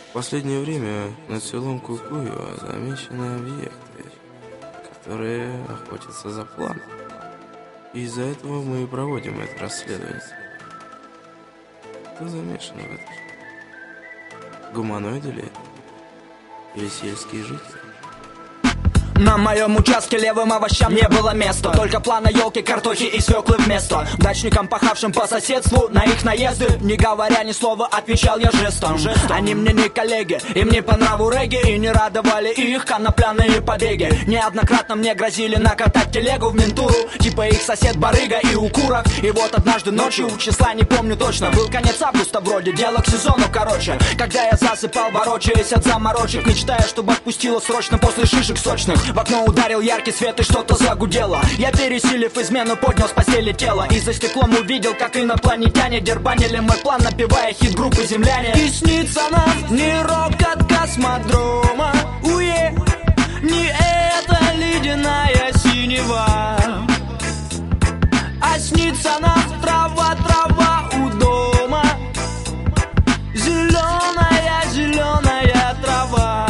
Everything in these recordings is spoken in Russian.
В последнее время над селом Кукуева замечены объекты, которые охотятся за планом. И из-за этого мы и проводим это расследование. Кто замешан в этом? Гуманоиды ли это? Или сельские жители? На моем участке левым овощам не было места. Только плана елки, картохи и свеклы вместо. Дачникам, пахавшим по соседству, на их наезды, не говоря ни слова, отвечал я жестом. Они мне не коллеги, им не по нраву регги, и не радовали их конопляные побеги. Неоднократно мне грозили накатать телегу в ментуру, типа их сосед барыга и укурок. И вот однажды ночью, числа не помню точно, был конец августа вроде, дело к сезону короче. Когда я засыпал, ворочаясь от заморочек, мечтая, чтобы отпустило срочно после шишек сочных. В окно ударил яркий свет и что-то загудело. Я, пересилив измену, поднял с постели тело и за стеклом увидел, как инопланетяне дербанили мой план, напевая хит группы «Земляне». И снится нам не рок от космодрома, уе, не эта ледяная синева, а снится нам трава, трава у дома, зеленая, зеленая трава.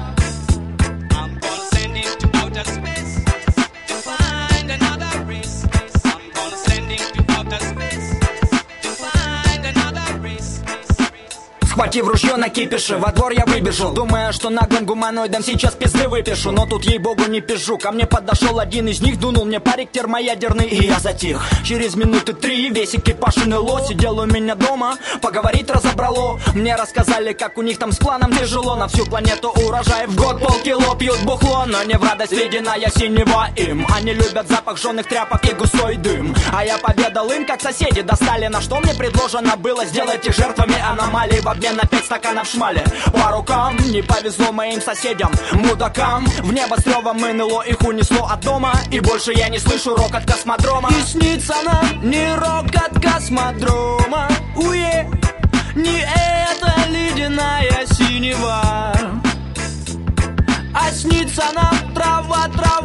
Схватив ружье на кипише, во двор я выбежал, думая, что наглым гуманоидам сейчас пизды выпишу. Но тут, ей-богу, не пизжу. Ко мне подошел один из них, дунул мне парик термоядерный, и я затих. Через минуты 3 весь экипаж НЛО сидел у меня дома, поговорить разобрало. Мне рассказали, как у них там с планом тяжело. На всю планету урожай в год полкило пьют бухло, но не в радость ледяная синева им. Они любят запах жженых тряпок и густой дым. А я поведал им, как соседи достали, на что мне предложено было сделать их жертвами аномалий в огне на 5 стаканов шмали. По рукам не повезло моим соседям, мудакам. В небо с ревом НЛО их унесло от дома, и больше я не слышу рок от космодрома. И снится нам не рок от космодрома, уе, не эта ледяная синева, а снится нам трава, трава